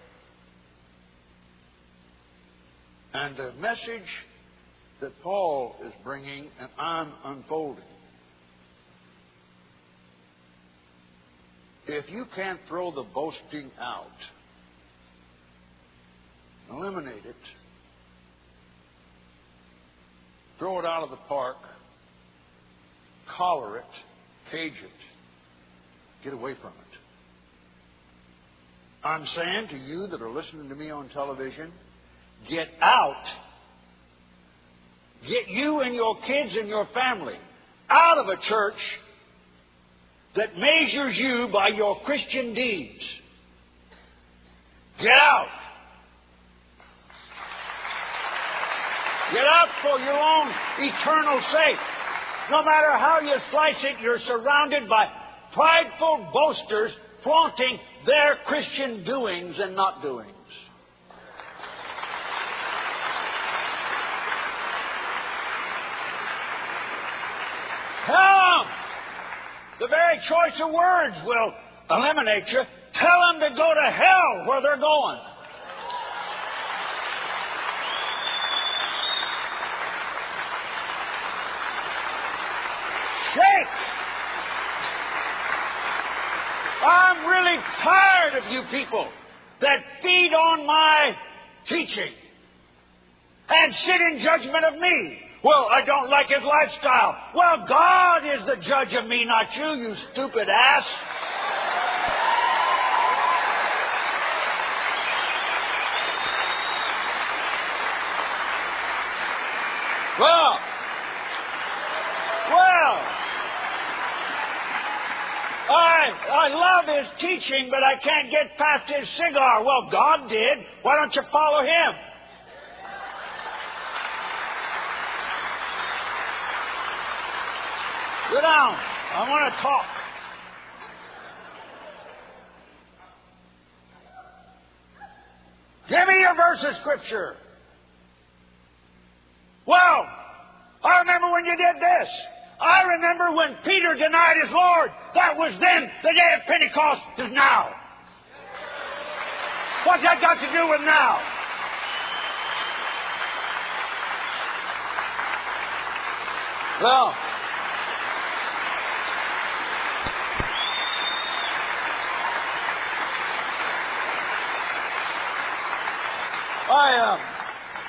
And the message that Paul is bringing and I'm unfolding, if you can't throw the boasting out, eliminate it, throw it out of the park, collar it, cage it, get away from it. I'm saying to you that are listening to me on television, get out. Get you and your kids and your family out of a church that measures you by your Christian deeds. Get out. Get out for your own eternal sake. No matter how you slice it, you're surrounded by prideful boasters flaunting their Christian doings and not doings. Tell them. The very choice of words will eliminate you. Tell them to go to hell where they're going. Shake! I'm really tired of you people that feed on my teaching and sit in judgment of me. Well, I don't like his lifestyle. Well, God is the judge of me, not you, you stupid ass. Well, well, I, I love his teaching, but I can't get past his cigar. Well, God did. Why don't you follow him? Sit down. I want to talk. Give me your verse of Scripture. Well, I remember when you did this. I remember when Peter denied his Lord. That was then. The day of Pentecost is now. What's that got to do with now? Well,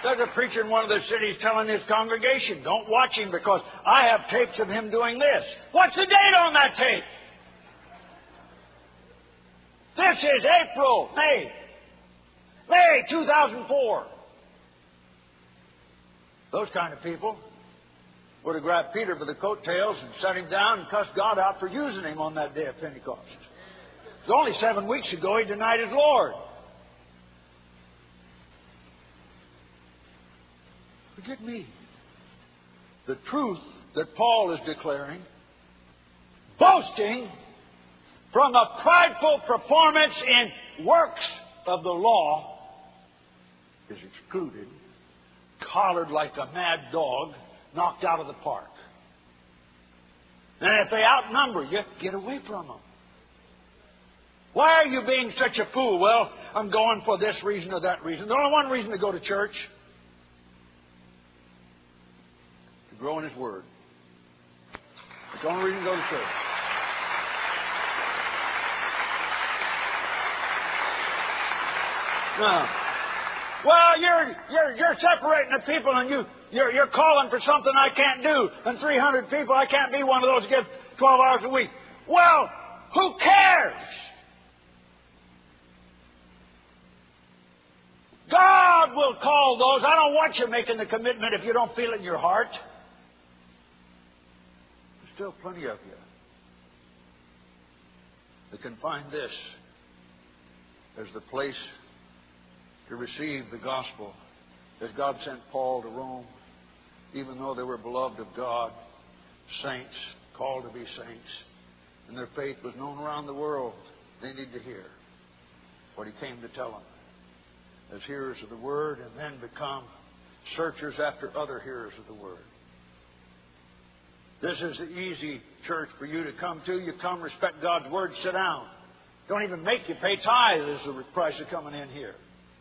There's a preacher in one of the cities telling his congregation, don't watch him because I have tapes of him doing this. What's the date on that tape? This is April, May. May two thousand four. Those kind of people would have grabbed Peter by the coattails and set him down and cussed God out for using him on that day of Pentecost. It was only seven weeks ago he denied his Lord. Forget me. The truth that Paul is declaring, boasting from a prideful performance in works of the law, is excluded, collared like a mad dog, knocked out of the park. And if they outnumber you, get away from them. Why are you being such a fool? Well, I'm going for this reason or that reason. There's only one reason to go to church. To grow in His Word. It's the only reason to go to church. Now, well, you're you're you're separating the people, and you you're you're calling for something I can't do, and three hundred people I can't be one of those. Give twelve hours a week. Well, who cares? God will call those. I don't want you making the commitment if you don't feel it in your heart. There's still plenty of you that can find this as the place to receive the gospel, as God sent Paul to Rome, even though they were beloved of God, saints, called to be saints, and their faith was known around the world. They need to hear what he came to tell them as hearers of the Word, and then become searchers after other hearers of the Word. This is the easy church for you to come to. You come, respect God's Word, sit down. Don't even make you pay tithe as the price of coming in here.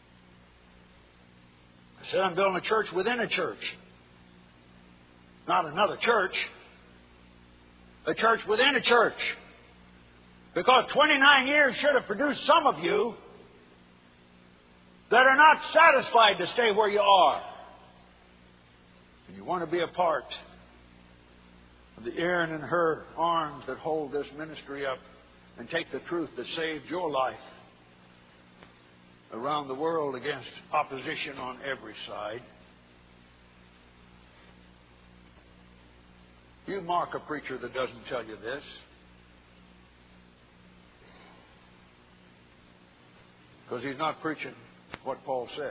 I said I'm building a church within a church. Not another church. A church within a church. Because twenty-nine years should have produced some of you that are not satisfied to stay where you are. And you want to be a part of the Aaron and her arms that hold this ministry up and take the truth that saved your life around the world against opposition on every side. You mark a preacher that doesn't tell you this. Because he's not preaching what Paul said.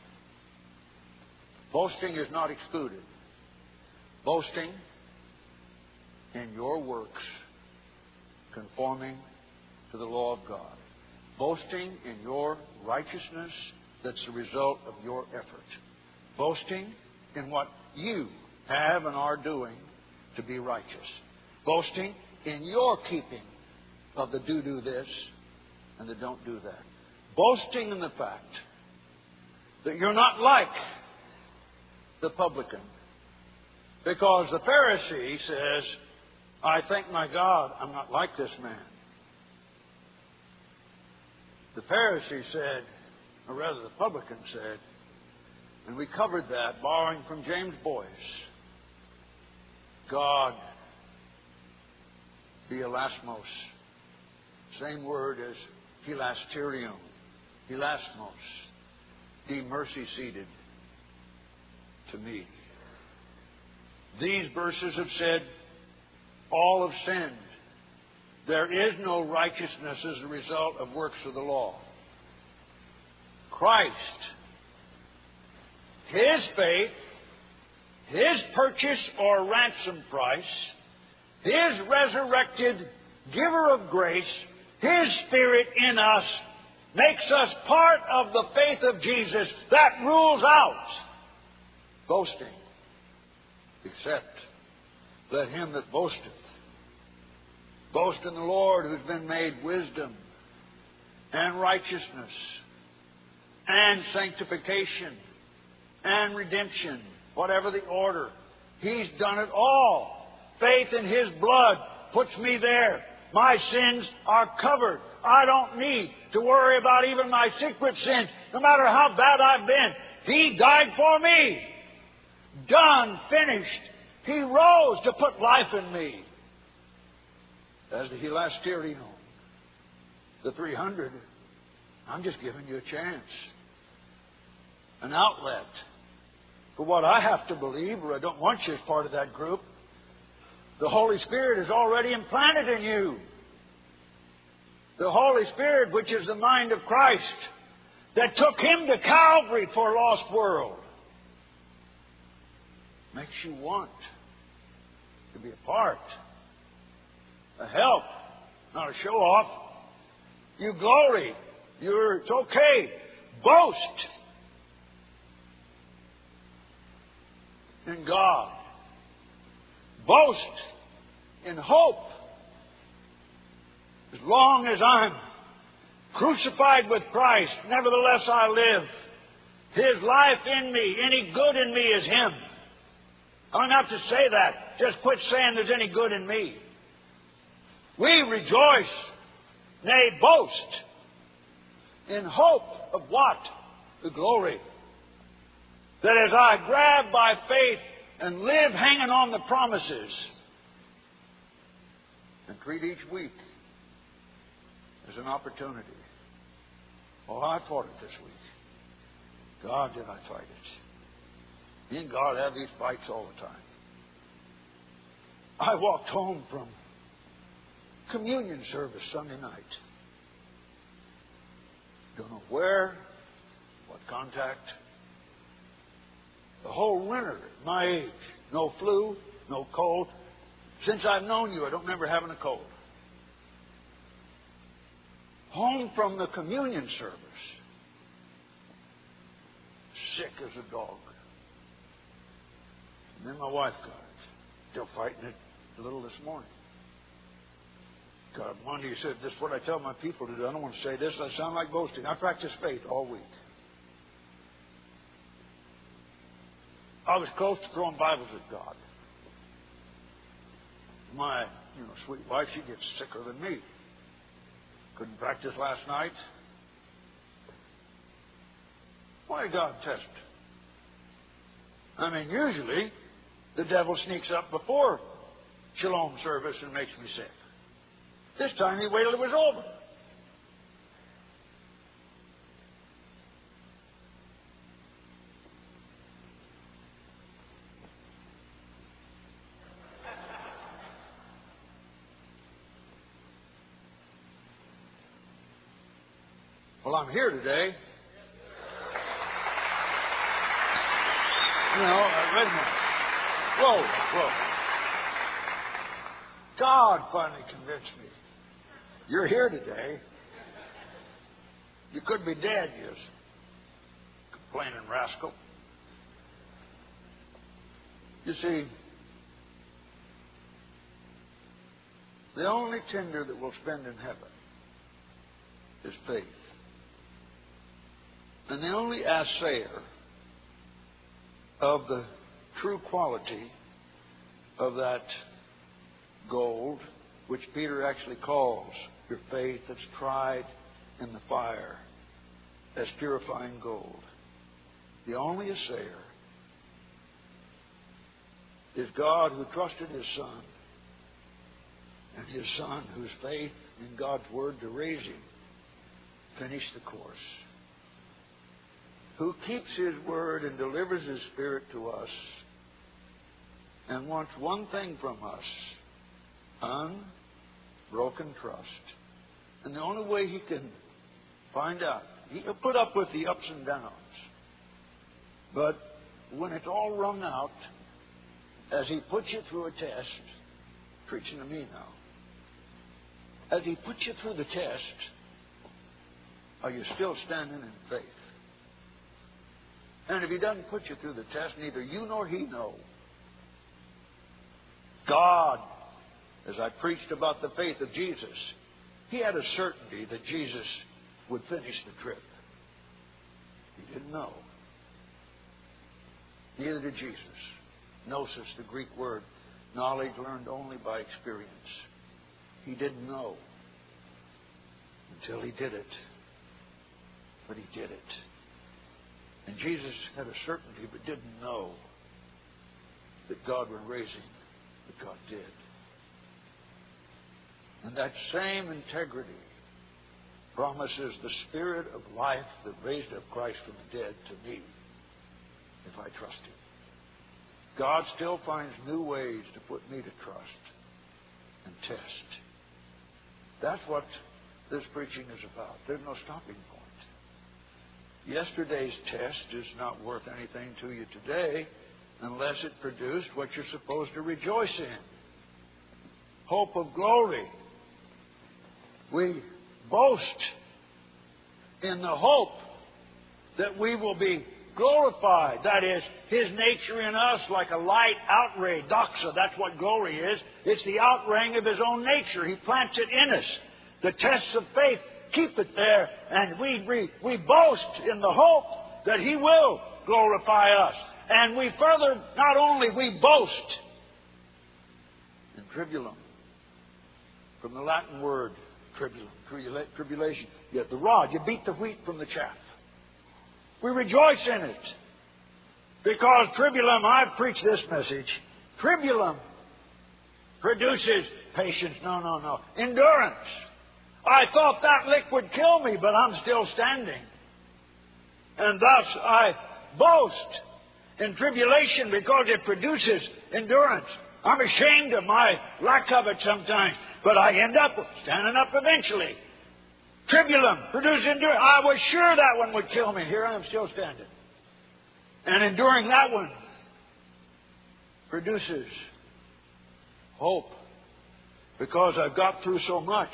Boasting is not excluded. Boasting in your works conforming to the law of God. Boasting in your righteousness that's the result of your effort. Boasting in what you have and are doing to be righteous. Boasting in your keeping of the do-do this and the don't do that. Boasting in the fact that you're not like the publican. Because the Pharisee says, I thank my God I'm not like this man. The Pharisee said, or rather the publican said, and we covered that borrowing from James Boyce, God be elasmos. Same word as hilasterium. Hilasmos. Be mercy seated to me. These verses have said, all have sinned. There is no righteousness as a result of works of the law. Christ, His faith, His purchase or ransom price, His resurrected giver of grace, His Spirit in us, makes us part of the faith of Jesus. That rules out boasting. Except let him that boasteth boast in the Lord, who's been made wisdom and righteousness and sanctification and redemption, whatever the order. He's done it all. Faith in His blood puts me there. My sins are covered. I don't need to worry about even my secret sins, no matter how bad I've been. He died for me. Done, finished. He rose to put life in me. As the hilasterion, the three hundred, I'm just giving you a chance, an outlet for what I have to believe, or I don't want you as part of that group. The Holy Spirit is already implanted in you. The Holy Spirit, which is the mind of Christ, that took Him to Calvary for a lost world, makes you want to be a part, a help, not a show off. You glory. You're, it's okay. Boast in God. Boast in hope. As long as I'm crucified with Christ, nevertheless I live. His life in me, any good in me is Him. I don't have to say that. Just quit saying there's any good in me. We rejoice, nay, boast, in hope of what? The glory. That as I grab by faith and live hanging on the promises, and treat each week as an opportunity. Oh, I fought it this week. God, did I fight it. Me and God have these fights all the time. I walked home from communion service Sunday night. Don't know where, what contact. The whole winter at my age, no flu, no cold. Since I've known you, I don't remember having a cold. Home from the communion service, sick as a dog. And then my wife got it. Still fighting it a little this morning. God, Monday he said, this is what I tell my people to do. I don't want to say this. I sound like boasting. I practice faith all week. I was close to throwing Bibles at God. My, you know, sweet wife, she gets sicker than me. Couldn't practice last night. Why did God test? I mean, usually the devil sneaks up before Shalom service and makes me sick. This time he waited till it was over. Well, I'm here today. You know, wait a minute. Whoa, whoa. God finally convinced me. You're here today. You could be dead, you complaining rascal. You see, the only tender that we'll spend in heaven is faith. And the only assayer of the true quality of that gold, which Peter actually calls your faith that's tried in the fire as purifying gold. The only assayer is God who trusted His Son, and His Son whose faith in God's Word to raise Him finished the course. Who keeps His Word and delivers His Spirit to us and wants one thing from us: unbroken trust. And the only way He can find out, He'll put up with the ups and downs. But when it's all wrung out, as He puts you through a test, preaching to me now, as He puts you through the test, are you still standing in faith? And if He doesn't put you through the test, neither you nor He know. God, as I preached about the faith of Jesus, He had a certainty that Jesus would finish the trip. He didn't know. Neither did Jesus. Gnosis, the Greek word, knowledge learned only by experience. He didn't know until He did it. But He did it. And Jesus had a certainty but didn't know that God would raise him, but God did. And that same integrity promises the Spirit of life that raised up Christ from the dead to me if I trust him. God still finds new ways to put me to trust and test. That's what this preaching is about. There's no stopping point. Yesterday's test is not worth anything to you today unless it produced what you're supposed to rejoice in. Hope of glory. We boast in the hope that we will be glorified. That is, His nature in us like a light outray. Doxa, that's what glory is. It's the outraying of His own nature. He plants it in us. The tests of faith keep it there, and we, we, we boast in the hope that He will glorify us. And we further, not only we boast in tribulum, from the Latin word tribulum, tribulation. Yet the rod, you beat the wheat from the chaff. We rejoice in it. Because tribulum, I've preached this message, tribulum produces patience. No, no, no. Endurance. I thought that lick would kill me, but I'm still standing. And thus I boast in tribulation because it produces endurance. I'm ashamed of my lack of it sometimes, but I end up standing up eventually. Tribulum produces endurance. I was sure that one would kill me. Here I am still standing. And enduring that one produces hope. Because I've got through so much,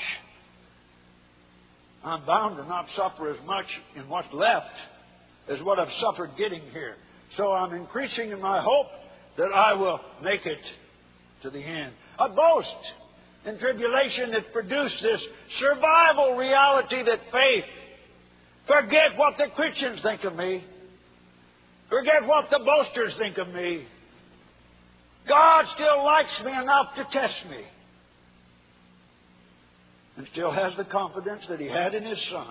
I'm bound to not suffer as much in what's left as what I've suffered getting here. So I'm increasing in my hope that I will make it to the end. I boast in tribulation that produced this survival reality that faith. Forget what the Christians think of me. Forget what the boasters think of me. God still likes me enough to test me. And still has the confidence that He had in His Son.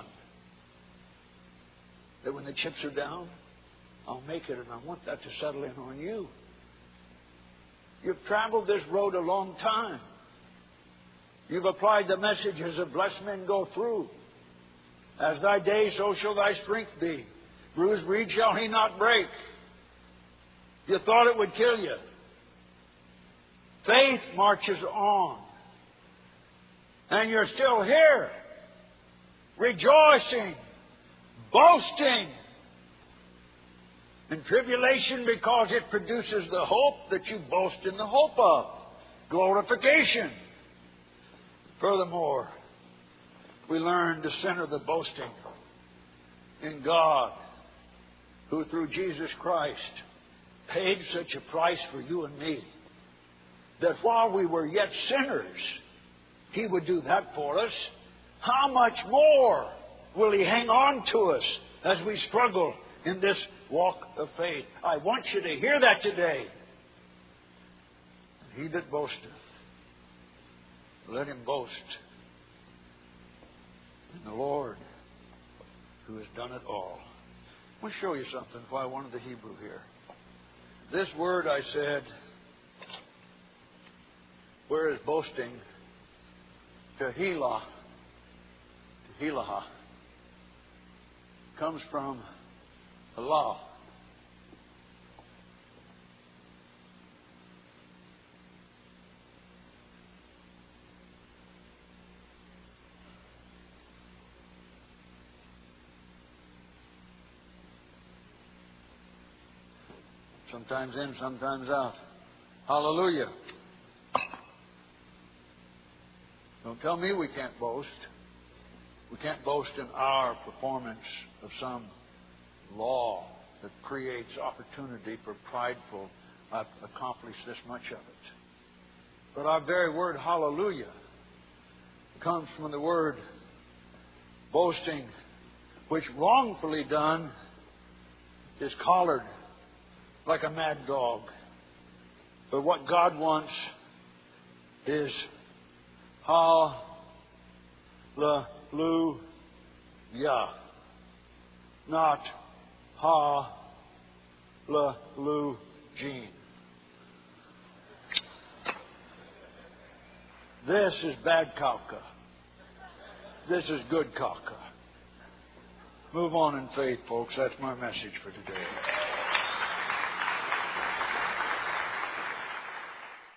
That when the chips are down, I'll make it, and I want that to settle in on you. You've traveled this road a long time. You've applied the messages of blessed men go through. As thy day, so shall thy strength be. Bruised reed shall he not break. You thought it would kill you. Faith marches on. And you're still here, rejoicing, boasting in tribulation because it produces the hope that you boast in the hope of. Glorification. Furthermore, we learn to center the boasting in God, who through Jesus Christ paid such a price for you and me, that while we were yet sinners, He would do that for us. How much more will He hang on to us as we struggle in this walk of faith? I want you to hear that today. He that boasteth, let him boast in the Lord who has done it all. I want to show you something why I wanted the Hebrew here. This word I said, where is boasting? Tehillah, Tehillah, comes from Allah. Sometimes in, sometimes out. Hallelujah. Don't tell me we can't boast. We can't boast in our performance of some law that creates opportunity for prideful, I've accomplished this much of it. But our very word hallelujah comes from the word boasting, which wrongfully done is collared like a mad dog. But what God wants is hallelujah, not Ha-la-lu-gene. This is bad kaka. This is good kaka. Move on in faith, folks. That's my message for today.